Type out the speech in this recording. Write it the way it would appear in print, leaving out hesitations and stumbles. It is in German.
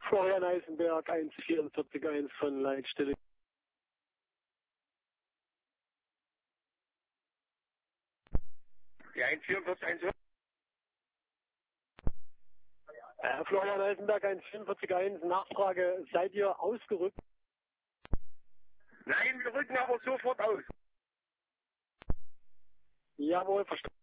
Florian Eisenberg 144.1 von Leitstelle. Die 144.1. Florian Eisenberg 144.1, Nachfrage, seid ihr ausgerückt? Nein, wir rücken aber sofort aus. Jawohl, verstanden.